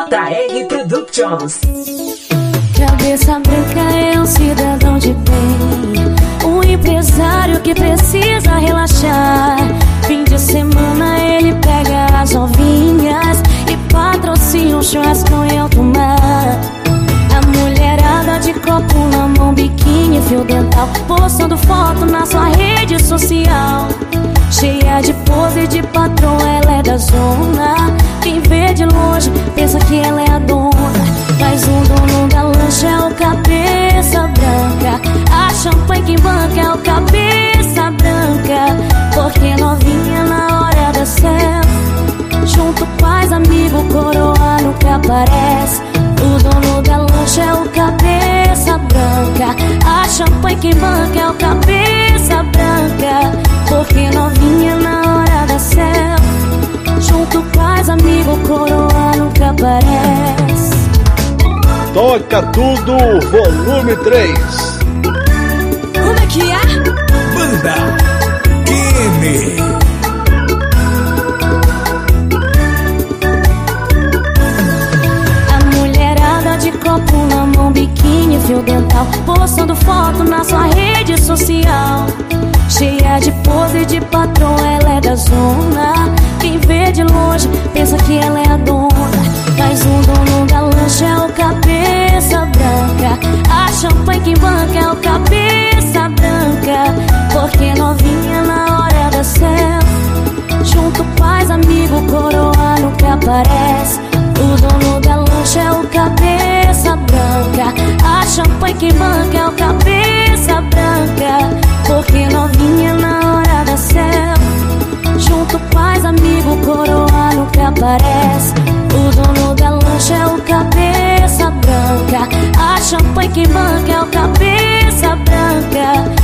JR Productions. Cabeça branca é um cidadão de bem, um empresário que precisa relaxar. Fim de semana ele pega as novinhas e patrocina um churrasco em alto mar. A mulherada de copo na mão, biquíni, fio dental, postando foto na sua rede social. Cheia de pose de patrão, ela é da zona. Quem vê de longe pensa que ela é a dona, mas o dono da lancha é o cabeça branca. A champanhe que banca é o cabeça branca. Porque novinha na hora da selfie, junto com as amigos, coroa nunca aparece. O dono da lancha é o cabeça branca. A champanhe que banca é o cabeça branca. Porque novinha na hora da selfie, junto com as amigos, coroa nunca aparece. Toca Tudo, volume 3. Como é que é? Banda QM. A mulherada de copo na mão, biquíni, fio dental, postando foto na sua rede social. Cheia de pose de patrão, ela é da zona. Quem vê de longe pensa que ela é a dona, mas o dono da lancha é o cabeça branca. A champanhe que banca é o cabeça branca. Porque novinha na hora da selfie, junto com as amigos, coroa nunca aparece. O dono da lancha é o cabeça branca. A champanhe que banca é o cabeça branca. Porque novinha na hora da selfie, junto com as amigos, coroa nunca aparece. O dono da lancha é o cabeça branca. A champanhe que banca é o cabeça branca.